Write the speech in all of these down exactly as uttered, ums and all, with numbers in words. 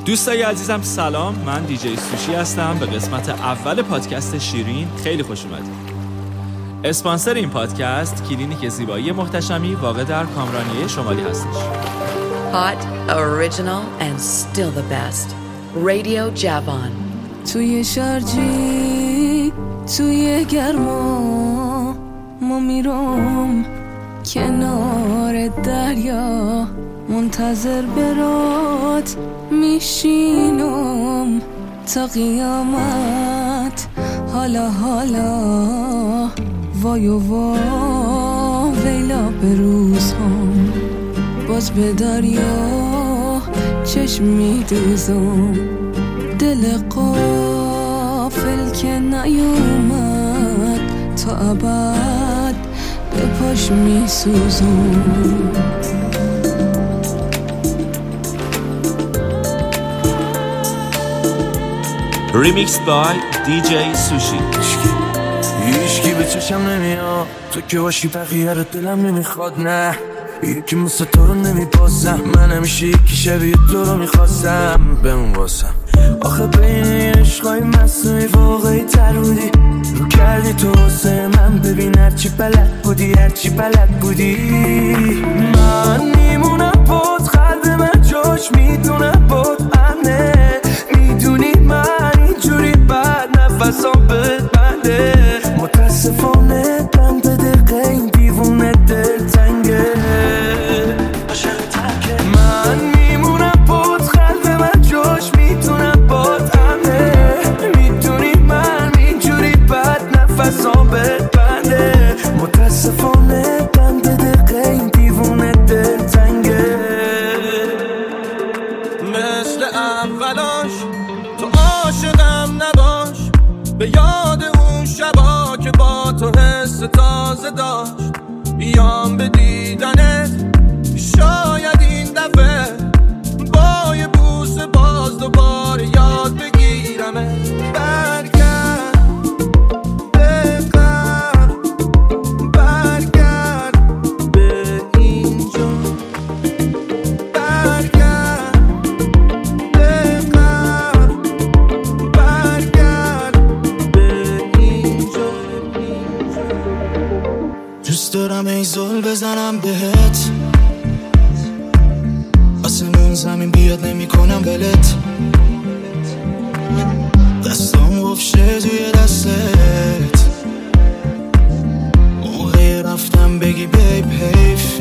دوستای عزیزم سلام، من دیجی سوشی هستم. به قسمت اول پادکست شیرین خیلی خوش اومدید. اسپانسر این پادکست کلینیک زیبایی محتشمی واقع در کامرانیه شمالی هستش. Hot, original and still the best. Radio Javon. توی شارجی توی گرما ما میرم کنار دریا، منتظر برات میشینم تا قیامت. حالا حالا وای و وا ویلا به روز هم باز به دریا چشم میدوزم. دل غافل که نیومد تا ابد به پاش میسوزم. ریمیکس بای دیجی سوشی. هیچکی به چشم نمیاد، تو که باشی بقیه رو دلم نمیخواد. نه یکی مثل تو رو نمیبازم، من همیشه یکی شبیه تو رو میخواستم بمون واسم. آخه بین عشقای مصنوعی واقعی تر بودی، رو کردی تو واسه من. ببین هرچی بلد بودی هرچی بلد بودی. من میمونم بود، قلب من جاش میدونه بود امنه. میدونی من اینجوری بعد نفسام بد بنده. متاسفانه بند به دقیقه این دیوونه دل تنگه. من میمونم بود، قلب من جاش میتونم بود امنه. میدونی من اینجوری بعد نفسام بد بنده. متاسفانه بند به دقیقه این دیوونه دل تنگه. مثل اولاش تو عاشقم نباش، به یاد اون شبا که با تو حس تازه داشت. بیام به دیدنت شاید این دفعه با یه بوس باز دوباره یاد بگیرمه. برگرد به قبل، برگرد به اینجا، برگرد به قبل، برگرد به اینجا. دوست دارم ای زل بزنم بهت، آسمون زمین بیاد نمی کنم بلت. دستام گفشه توی دستت، موقع رفتم بگی بیب حیف.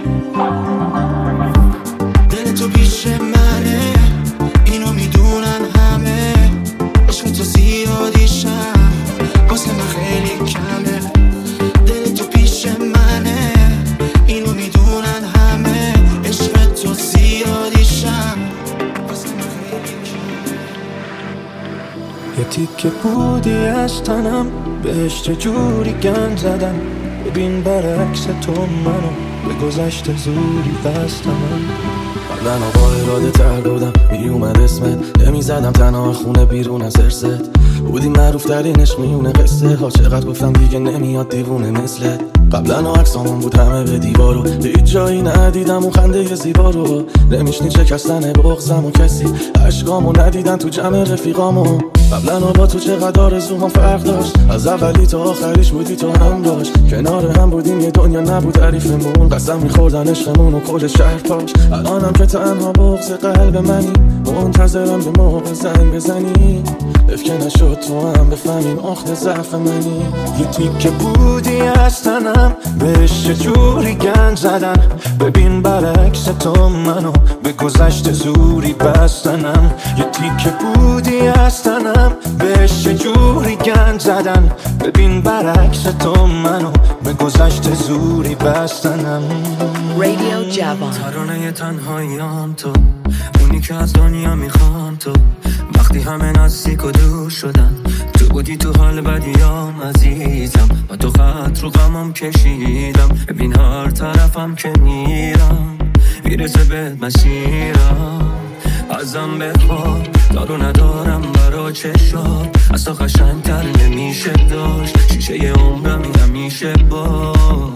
دل تو پیش منه، اینو میدونن همه. عشق تو زیادیشم واسه من خیلی کمه. دل تو پیش منه، اینو میدونن همه. عشق تو زیادیشم واسه من خیلی کمه. یه تیکه بودی از تنم، بهش چه جوری گند زدم. ببین برعکس تو منو به گذشته زوری بستم. قبلا آقا اراده تر بودم، می اومد اسمت نمی زدم تنها خونه بیرون از ارست. بودی معروف ترین عشق میونه قصه ها، چقدر گفتم دیگه نمیاد دیوونه مثلت. قبلا عکسامون بود همه به دیوارو، هیچ جایی ندیدم اون خنده زیبا رو. نمیشنی شکستن بغضم و کسی عشقامو ندیدن تو جمع رفیقامو. قبلا با تو چقدر آرزوام فرق داشت، از اولی تا آخریش بودی تو هم داشت. کنار هم بودیم یه دنیا نبود تعریفمون، قسم میخوردن عشقمون و کل شهر پاش. الانم که تنها بغض قلب منی، منتظرم به موقع زنگ بزنی. افکه نشد تو هم بفهمین آخت ضعف منی. یه تیکه بودی از تنم، بهش چه جوری گند زدن. ببین برعکس تو منو به گذشته زوری بستنم. یه تیکه بودی از تنم، بهش چه جوری گند زدن. ببین برعکس تو منو به گذشته زوری بستنم. Radio Javon. ترانه تنهاییام تو، اونی که از دنیا میخوام تو. وقتی همه نزدیک و دور شدن، تو بودی تو حال بدیام عزیزم. و تو خط رو غمم کشیدم، ببین هر طرفم که میرم میرسه به مسیرم. ازم بخواه دارو ندارم برا چشات، از تو قشنگتر نمیشه داشت. شیشه عمرم همیشه باش،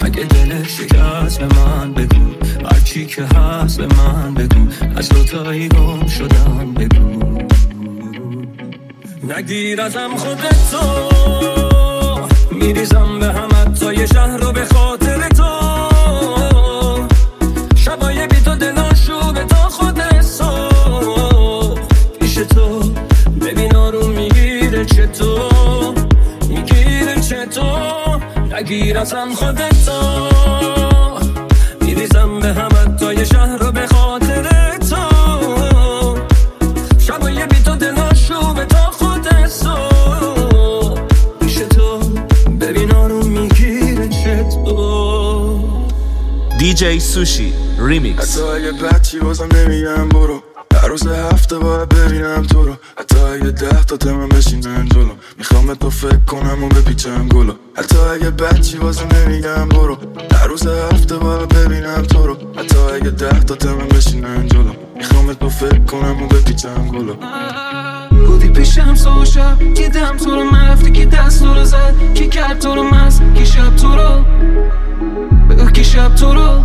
اگه دلت شکست به من بگو، هرچی که هست به من بگو، از دوتایی گم شدم بگو. نگیر ازم خودتو، میریزم به همت تا یه شهر رو به خاطر تو. شبای بی تو دلاشو به تا خود صبح پیش تو، ببین آروم میگیره چطور، میگیره چطور. نگیر ازم خودتو، میریزم به همت تا یه شهر رو به خاطر تو. شبای بی تو دلاشو به تا خود صبح پیش تو، ببین آروم میگیره چطور. دیجی سوشی ریمیکس. حتی اگه بچی بازم نمیگم برو، هر روز هفته باید ببینم تو رو. حتی اگه ده تا تمام بشینن جلو، میخوام تو فکر کنم و بپیچم گلو. حتی اگه بچی بازم نمیگم برو، هر روز هفته باید ببینم تو رو. حتی اگه ده تا تمام بشینن جلو، میخوام تو فکر کنم و بپیچم گلو. بودی پیشم سو شب، دیدم تو رو مفتی که دست تو رو زد، کی کرد تو رو مست، کی شب تو رو بگو، کی شب تو رو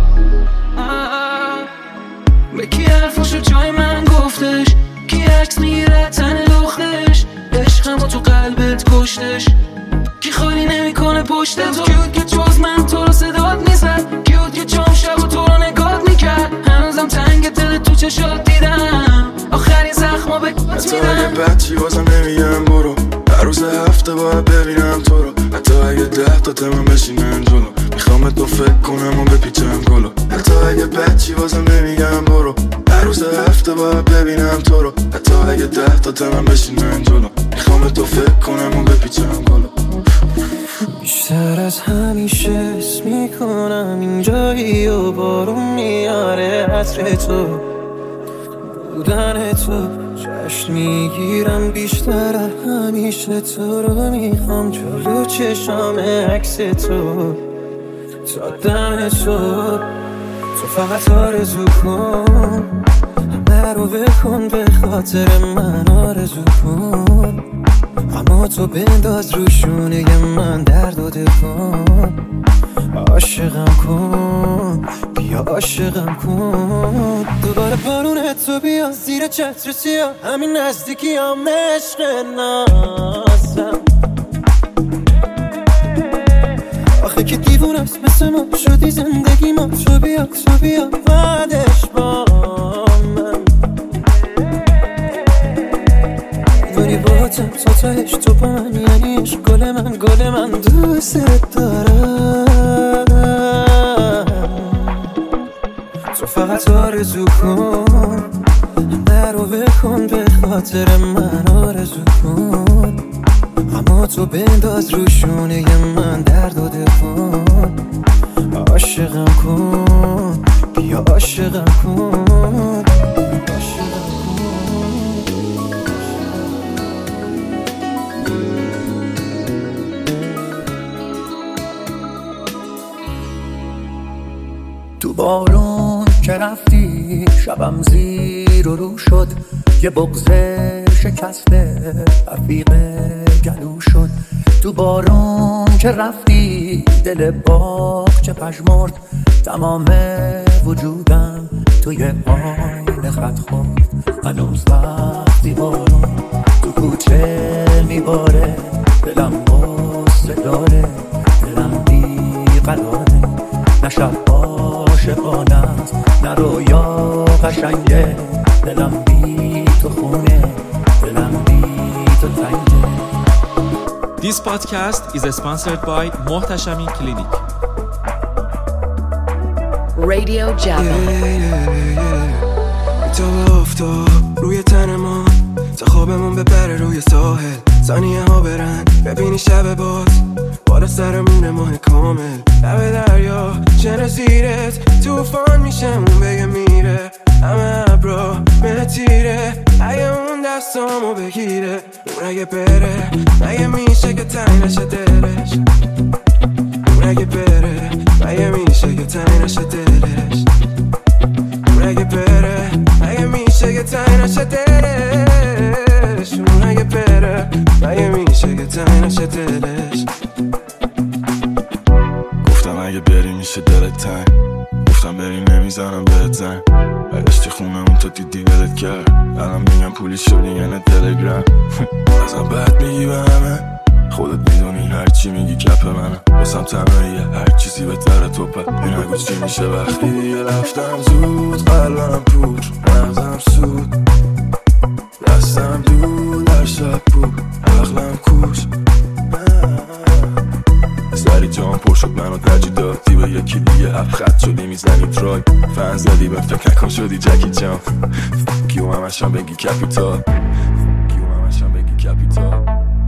به کی حرفاشو جای من گفتش، کی عکس میگیره تن لختش، عشقمو تو قلبت کشتش، کی خالی نمیکنه پشت تو. کیود که جز من تو رو صدات میزد، کیود که جام شب و تو رو نگات میکرد، هنوزم تنگ دل تو چشات دیدم، آخرین زخمو به کات حتی میدم. اگه بچی بازم نمیگم برو، هر روز هفته باید ببینم تو رو. حتی اگه ده تا تمام بشینن جلو، میخوام تو فکر کنم و بپیچم گلو. حتی اگه بچی بازم نمیگم برو، هر روز هفته باید ببینم تو رو. حتی اگه ده تا تمام بشینن جلو، میخوام تو فکر کنم و بپیچم گلو. بیشتر از همیشه حس میکنم اینجایی و بارون میاره عطر تو، بودن تو. جشن میگیرم بیشتر از همیشه تو رو، میخوام جلو چشام عکس تو تا دم تو. تو فقط آرزو کن، همه رو بکن به خاطر من آرزو کن. اما تو بنداز روشونه من درد و دل کن. عاشقم کن، بیا عاشقم کن. دوباره بارونه تو بیا زیر چتر سیاه، همین نزدیکی هم عشق نازم. آخه که دیوونه است مثل ما شدی زندگی ما، تو بیا تو بیا بعدش با من. داری با تم تا تاش تو با من، یعنی عشق گل من گل من دوست دارم. تو فقط آرزو کن، همه رو بکن به خاطر من آرزو کن. اما تو بنداز روشونه من درد و دل کن. عاشقم کن، بیا عاشقم کن. تو بارون که رفتی شبم زیر و رو شد، یه بغض شکسته رفیق گلو شد. تو بارون که رفتی دل باغ چه پژمرد، تمام وجودم توی آینه خط خورد. هنوز وقتی بارون تو کوچه میباره، دلم غصه داره، دلم بیقراره. نه شب عاشقانه است نه رویا قشنگه، دلم بی تو خونه، دلم بی تو تنگه. This podcast is sponsored by محتشمی کلینیک. Radio Java. تو افتاد روی تن ما تا خوابمون ببره روی ساحل، ثانیه ها برن ببینی شب باز بالا سرمون ماه کامل. لب دریا چن زیرت توفان میشه اون بگه میره، همه ابرا به تیره. اگه اون دستامو بگیره اون اگه بره، مگه میشه که تنگ نشه دلش. اون اگه بره مگه میشه که تنگ نشه دلش. اون اگه بره مگه میشه که تنگ نشه دلش. اون اگه بره مگه میشه که تنگ نشه دلش. گفتم اگه بریم برشتی خونمون تا دیدی ولت کرد. الان میگم پولی شدی یعنی تلگرام. ازم بد میگی به همه، خودت میدونی هرچی میگی کپ منم. واسم تنهاییه هر چیزی بهتره تو پر. این نگو چی میشه وقتی دیگه رفتم زود. قلبم پور مغزم سود، دستم دور در شب پور، عقلم کوش. سری جام پر شد منو ترجیح دادی به یکی دیگه. هفت خط شدی میزنی ترای، فن زدی به فکر نکن شدی جکی جام. کیو همشان بگی کپیتال، کیو همشان بگی کپیتال.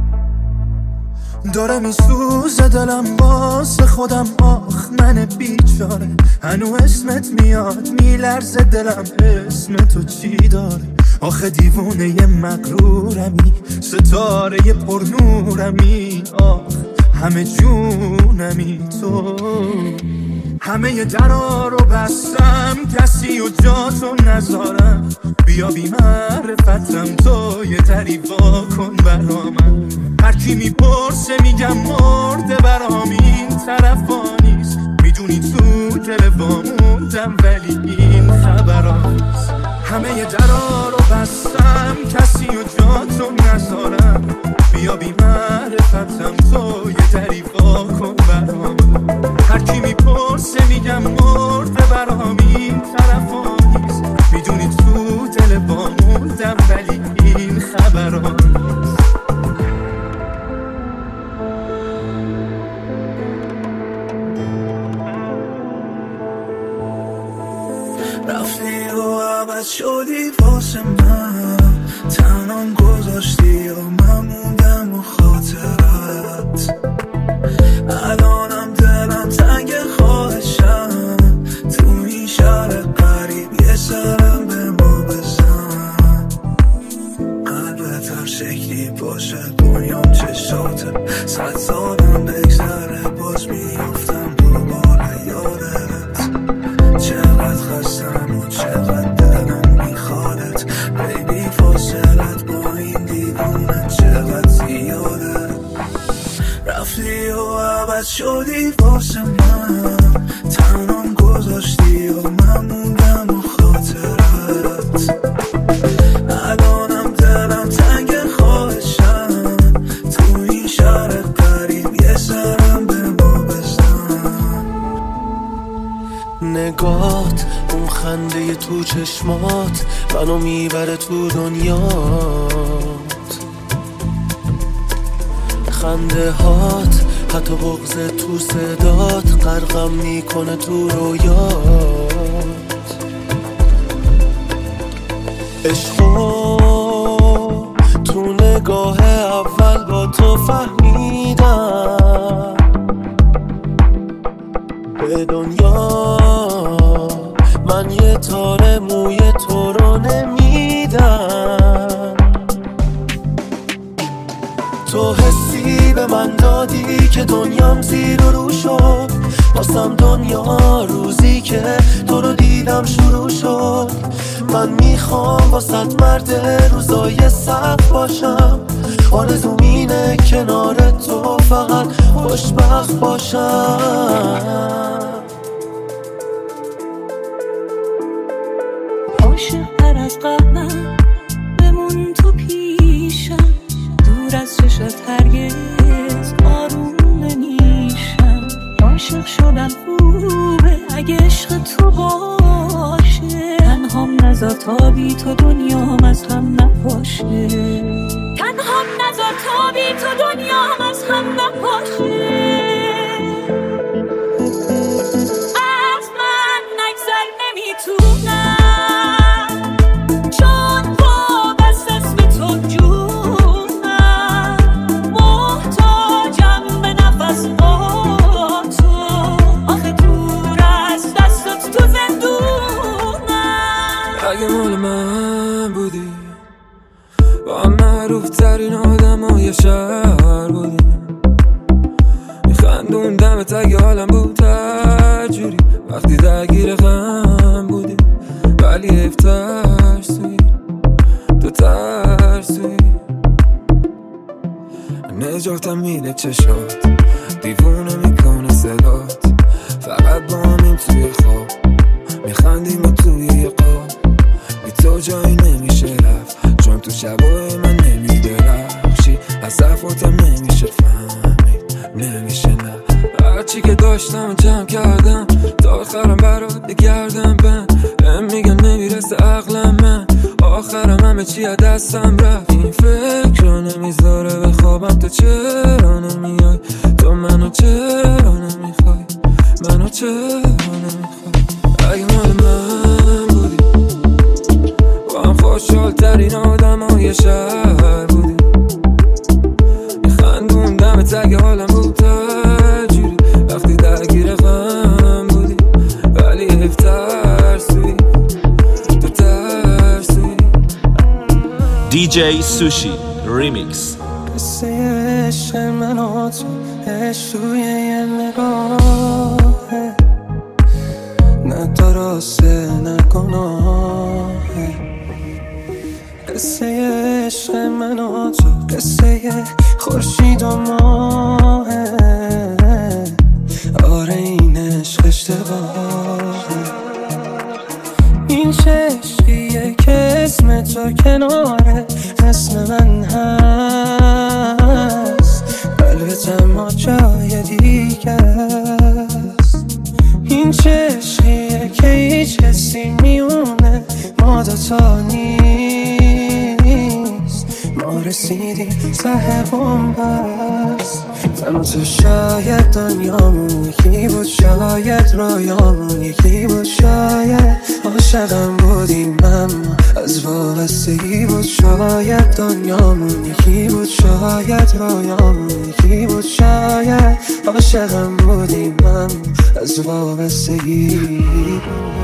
داره میسوزه دلم واسه خودم، آخ من بیچاره. هنو اسمت میاد میلرزه دلم، اسم تو چی داره؟ آخه دیوونه ی مغرورمی، ستاره ی پرنورمی. آخ همه جونمی تو، همه ی درا رو بستم کسی و جا تو نذارم. بیا بی معرفتم تو یه دری وا کن برا من. هر کی میپرسه میگم مرده برام، این طرفا نیست. میدونی تو دل واموندم ولی این خبرا نیست. همه ی درا رو بستم کسی و جا تو نذارم. بیا بی معرفتم تو یه دری وا کن برام. هر کی میپرسه میگم مرده برام، این طرفا نیست. میدونی تو دل واموندم ولی این خبرا نیست. رفتی و عوض شدی واسه من، تنام گذاشتی و من موندم و خاطرت. الانم دلم تنگ خواهشم، تو این شهر قریب یه سرم به ما بزن. قلبت هر شکلی باشه دنیام چشاته، صد سالم بگذره باز میافتم دوباره یادت. چقدر خستم و چقدر دلم میخوادت، بیبی فاصلت با این دیوونه چقدر زیاده. رفتی و عوض شدی واسه من، تنام گذاشتی و من موندم و خاطرت. الانم دلم تنگ خواهشم، تو این شهر قریب یه سرم به ما بزن. نگات اون خنده تو چشمات منو میبره تو دنیات. خنده هات حتی بغض تو صدات غرقم میکنه تو رویات. عشقو تو نگاه اول با تو فهمیدم، به دنیا من یه تار موی تو رو نمیدم. تو حسی به من دادی که دنیام زیر و رو شد، واسم دنیا روزی که تو رو دیدم شروع شد. من میخوام واسط مرد روزای سخت باشم، آرزوم اینه کنار تو فقط خوشبخت باشم. عاشق‌تر از قبلم بمون تو پیشم، دور از چشت هرگز آروم نمیشم. عاشق شدن خوبه اگه عشق تو باشه، تنهام نذار تا بی تو دنیام از هم نپاشه. تنهام نذار تا بی تو دنیام از هم نپاشه. از من نگذر نمیتونم، چون وابست اسم تو جونم. محتاجم به نفس با تو، آخه دور از دستت تو زندونم. اگه مال من بودی با هم معروف ترین آدم های شهر بودی، میخندون دمت اگه حالم بود هر جوری. وقتی درگیر غم بودی ولی حیف ترسوی، تو ترسوی. نجاتم میده چشات، دیوونه میکنه صدات. فقط با همین توی خواب میخندیم و توی یه بی تو جایی نمیشه رفت، چون تو شبای من نمیدرخشی، از صفاتم نمیشه فهمید، نمیشه نه. هرچی که داشتم جمع کردم تا آخرم برات بگردم بند، هم میگن نمیرسه عقلم من، آخرم همه چی از دستم رفت. این فکر رو نمیذاره بخوابم، تو چرا نمیای، تو منو چرا نمیخوای، منو چرا نمیخوای. اگه مال من بودی با هم خوشحال ترین آدم های شهر بودی، میخندوندم تگ حالم بود تجوری، وقتی درگیر غم بودی ولی حیف ترسوی، تو ترسوی. دی جی سوشی ریمیکس. قصه عشق من و تو عشق توی یه نگاهه، نه درسته نه گناهه. قصه عشق من و تو قصه خورشید و ماهه، آره این عشق اشتباهه. این چه عشقیه که اسم تو کناره اسم من هست، قلبت اما جای دیگه است. این چه عشقیه که هیچ کسی میونه ما دوتا نیست، ما رسیدیم ته بومبست. من و تو شاید دنیامون یکی بود، شاید رویامون یکی بود، شاید عاشقم بودیم اما از وابستگی بود. شاید دنیامون یکی بود، شاید رویامون یکی بود، شاید عاشقم بودیم اما از وابستگی بود.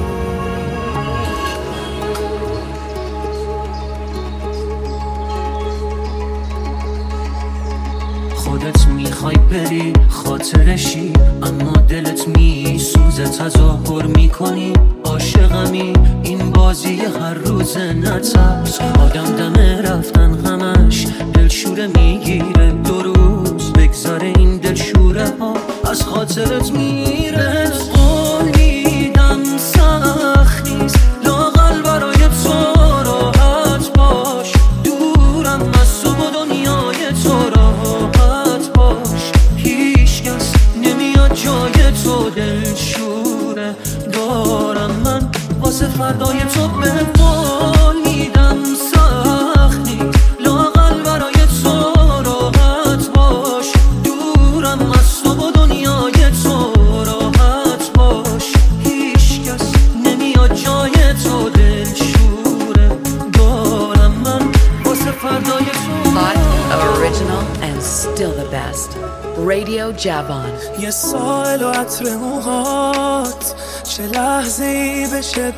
خودت میخوای بری خاطرشی، اما دلت میسوزه تظاهر میکنی عاشقمی. این بازی هر روز نترس، آدم دمه رفتن همش دلشوره میگیره، دو روز بگذاره این دلشوره ها از خاطرت میره. قولیدم سخت نیست لااقل برای تو راحت باش، دورم از تو و دنیای تو راحت باش. هیچ کس نمیاد جای تو دلشوره دارم من واسه فردای تو. به قولیدم سخت نیست لااقل برای تو راحت باش، دورم از تو و دنیای تو راحت باش. هیچ کس نمیاد جای تو دلشوره دارم من واسه فردای تو. Hot, original, and still the best. Radio Javon. یه سال و عطر موهات چه لحظه ای بشه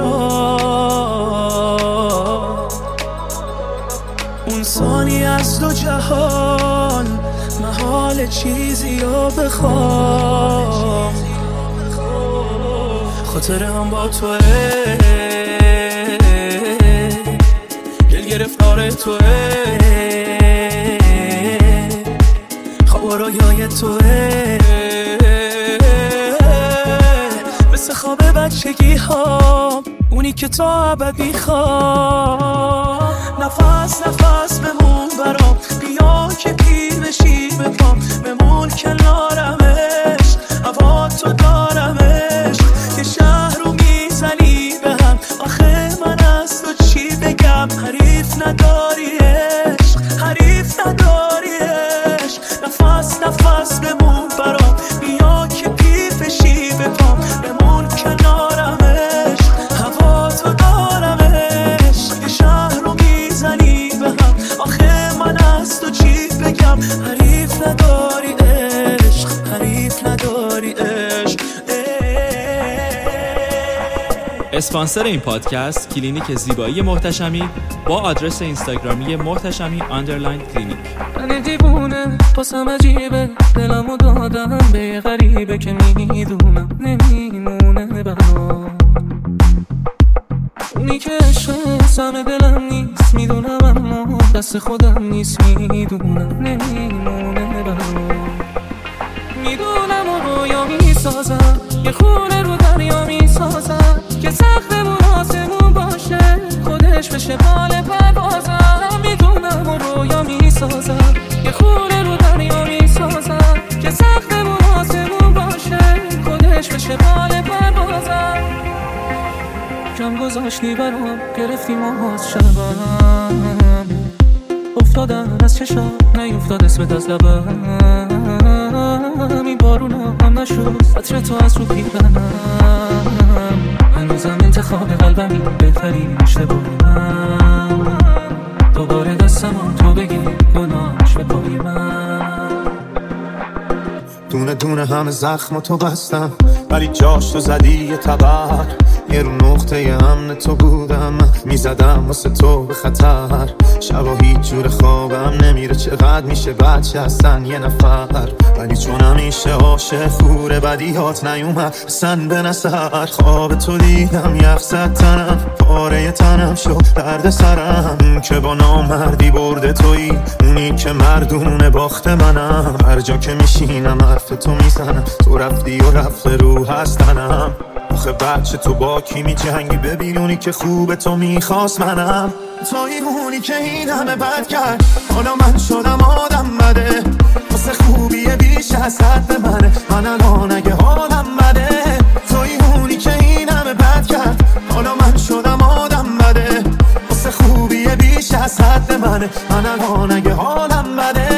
برات، اون ثانی از دو جهان محال چیزی رو بخوام. خاطره هم با توه، گل گرفتار توه، خواب و رویای توه، مثل خواب بچگی ها، اونی که تا ابد میخوام. نفس نفس بمون برام، بیا که پیر بشی بپام، بمون کنارمش، هوا تو دارمش. یه شهر رو میزنی به هم، آخه من از تو چی بگم، حریف نداری عشق، حریف نداری عشق. نفس نفس بمون برام، بیا که پیر بشی بپام، بمون کنارمش، هوا تو دارمش. یه شهر رو میزنی به هم، آخه من از تو چی بگم، حریف نداری عشق، حریف نداری عشق. اسپانسر این پادکست کلینیک زیبایی محتشمی با آدرس اینستاگرامی محتشمی آندرلاین کلینیک. من دیوونه پاسم عجیبه، دلمو دادم به غریبه که میدونم نمیمونه برام. اونی که عشق سم دلم نیست میدونم، اما دست خودم نیست میدونم نمیمونه برام. میدونم و رویا میسازم، یه خونه رو دریا میسازم که سقف آسمون بشه بال پروازم، میدونم و رویا میسازم، یه خونه رو دریا میسازم که سقفمون آسمون باشه، خودش بشه بال پروازم. کم گذاشتی برام، گرفتی ماهاز شبم، افتادم از چشم نیفتاد اسمت از لبم، این بارونا هم نشد سطر تو از رو پیرنم، هنوزم انتخاب قلبمی بهترین اشتباهیم، دوباره دستم تو بگی گناهش به پای من. دونه دونه همه زخم تو بستم، ولی جاش تو زدی یه طبق، یه رو نقطه امن تو بودم، میزدم واسه تو به خطر، شبا هیچ جور خوابم نمیره، چقدر میشه بچه هستن یه نفر، ولی چون همیشه عاشق فور بدیهات نیومد اصلا به نظر، خواب تو دیدم یخ زد تنم، پاره تنم شد درد سرم، که با نامردی برده تویی، اونی که مردونه باخت منم، هر جا که میشینم حرف تو میزنم، تو رفتی و رفت رو هستنم، آخه بچه تو با کی می جنگی، ببینونی که خوب تو میخواست منم، توی اونی که این همه بد کرد، حالا من شدم آدم بده، واسه خوبی بیش از حد منه، من الان اگه حالم بده، توی اونی که این همه بد کرد، حالا من شدم آدم بده، واسه خوبی بیش از حد منه، من الان اگه حالم بده.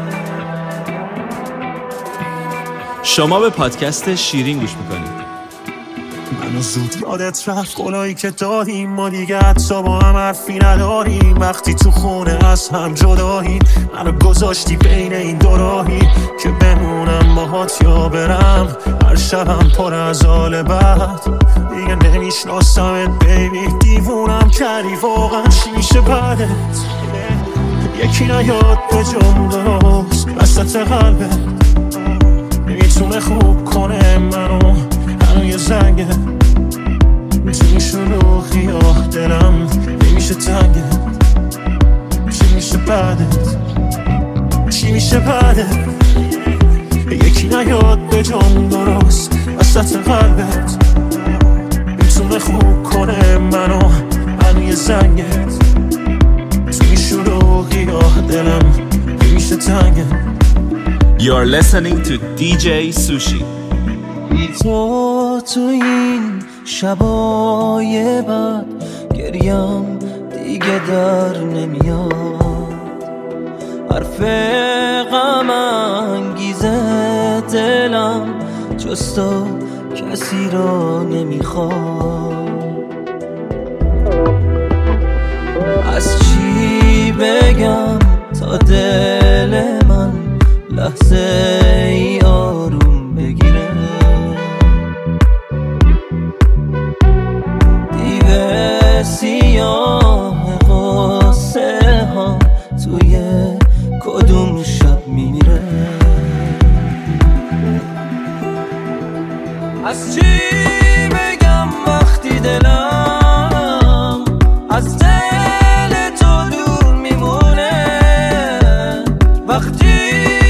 شما به پادکست شیرین گوش میکنید. منو زود یادت رفت قولایی که دادیم، ما دیگه حتی با هم حرفی نداریم، وقتی تو خونه از هم جداییم، منو گذاشتی بین این دو راهی، که بمونم باهات یا برم، هر شبم پر از حال بد، دیگه نمیشناسمت بیبی، دیوونم کردی واقعا، چی میشه بعدت؟ یکی نیاد به جملاست وسط قلبت، نمیتونه خوب کنه منو، منو یه زنگه تو شلوغی، آه دلم نمیشه تنگه، چی میشه بعدت؟ چی میشه بعدت؟ یکی نیاد به جام درست وسط قلبت، میتونه خوب کنه منو، منو یه زنگت تو شلوغی، آه دلم نمیشه تنگه. You are listening to دی جی Sushi. تو تو این شبای بعد گریم دیگه در نمیاد، حرف غم انگیزه دلم جز تو کسی را نمیخواد، از چی بگم تا دل من لحظه ای آروم بگیره، دیو سیاه غصه ها توی کدوم شب میمیره، از چی بگم وقتی دلم از دل تو دور میمونه، وقتی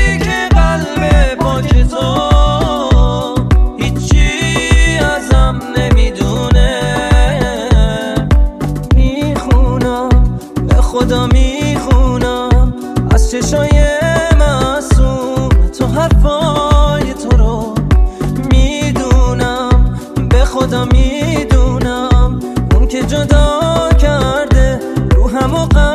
خدا میخونم از چشای معصوم تو حرفای تو رو میدونم، به خدا میدونم اون که جدا کرده روحم و